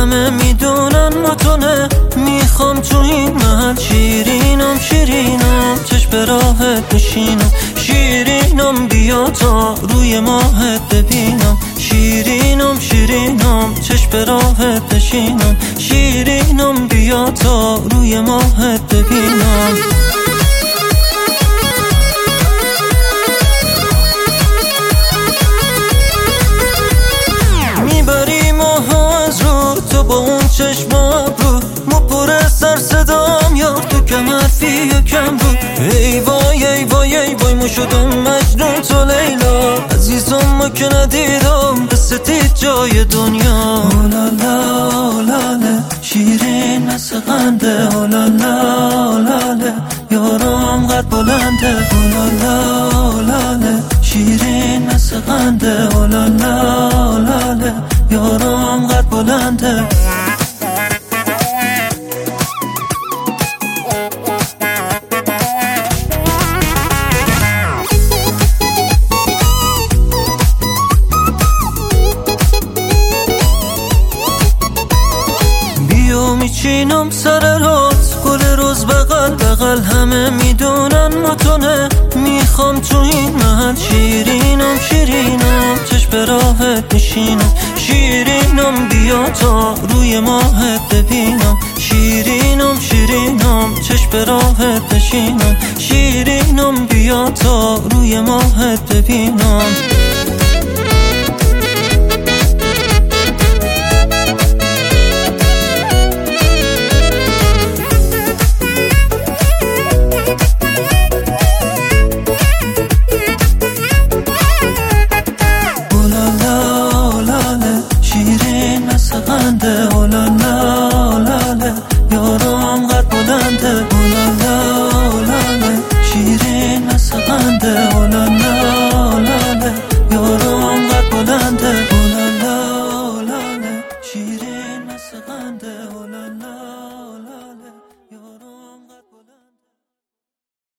همه میدونن متونه. میخوام تو این محل شیرینم شیرینم چشم به راهت بشینم. شیرینم بیا تا روی ماهت ببینم. شیرینم شیرینم چشم به راهت بشینم. شیرینم بیا تا روی ماهت ببینم. میبری ماها از رو تو با اون چشم ابرو. مو پر سر صدام یار تو کم حرفی یکم بود. ای وای ای وای ای وای مو شدم مجنون تو لیلا. عزیزم ما که ندیدم بستید جای دنیا. اولالا اولاله شیرین مثل قنده. اولالا اولاله یارم قد بلنده. اولالا اولاله شیرین مثل قنده. اولالا اولاله یارم قد بلنده. میچینم سر راست گل روز بغل بغل همه میدونن متونه. میخوام تو این محل شیرینم شیرینم چشم به راهت بشینم. شیرینم بیا تا روی ماهت ببینم. شیرینم شیرینم چشم به راهت بشینم. شیرینم بیا تا روی ماهت ببینم. اولالا اولاله یارم قد بلنده. اولالا اولاله شیرین مثل قنده. اولالا اولاله یارم قد بلنده. اولالا اولاله شیرین مثل قنده.